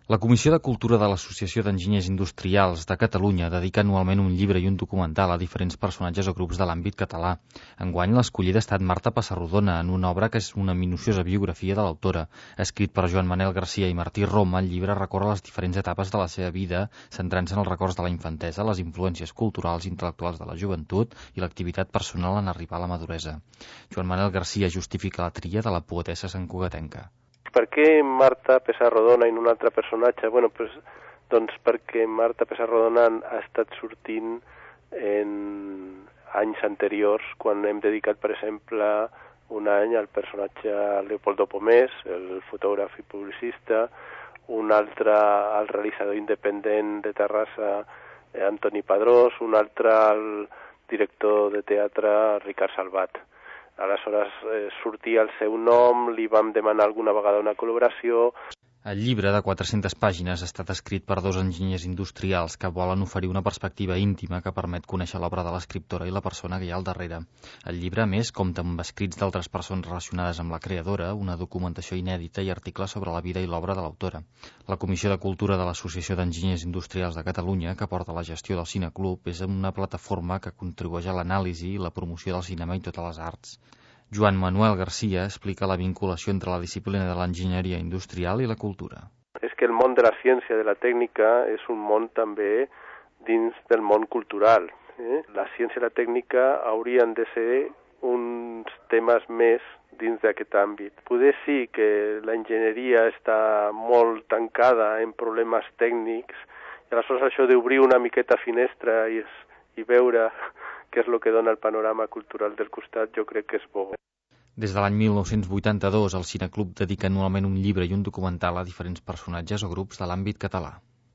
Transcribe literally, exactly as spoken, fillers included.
La Comissió de Cultura de l'Associació d'Enginyers Industrials de Catalunya dedica anualment un llibre i un documental a diferents personatges o grups de l'àmbit català. Enguany, l'escollida ha estat Marta Pessarrodona, en una obra que és una minuciosa biografia de l'autora. Escrit per Joan Manel Garcia i Martí Roma, el llibre recorre les diferents etapes de la seva vida, centrant-se en els records de la infantesa, les influències culturals i intel·lectuals de la joventut i l'activitat personal en arribar a la maduresa. Joan Manel Garcia justifica la tria de la poetessa santcugatenca. Per què Marta Pessarrodona i no un altre personatge? Bueno, pues, doncs perquè Marta Pessarrodona ha estat sortint en anys anteriors, quan hem dedicat, per exemple, un any al personatge Leopoldo Pomés, el fotògraf i publicista, un altre al realitzador independent de Terrassa, Antoni Padrós, un altre al director de teatre Ricard Salvat. Aleshores eh, sortia el seu nom, li vam demanar alguna vegada una col·laboració. El llibre, de quatre-centes pàgines, ha estat escrit per dos enginyers industrials que volen oferir una perspectiva íntima que permet conèixer l'obra de l'escriptora i la persona que hi ha al darrere. El llibre, a més, compta amb escrits d'altres persones relacionades amb la creadora, una documentació inèdita i articles sobre la vida i l'obra de l'autora. La Comissió de Cultura de l'Associació d'Enginyers Industrials de Catalunya, que porta la gestió del Cineclub, és una plataforma que contribueix a l'anàlisi i la promoció del cinema i totes les arts. Joan Manuel Garcia explica la vinculació entre la disciplina de l'enginyeria industrial i la cultura. És que el món de la ciència i de la tècnica és un món també dins del món cultural. Eh? La ciència i la tècnica haurien de ser uns temes més dins d'aquest àmbit. Poder sí que l'enginyeria està molt tancada en problemes tècnics, i aleshores això d'obrir una miqueta finestra i, i veure què és el que dona el panorama cultural del costat, jo crec que és bo. Des de l'any mil nou-cents vuitanta-dos, el Cineclub dedica anualment un llibre i un documental a diferents personatges o grups de l'àmbit català.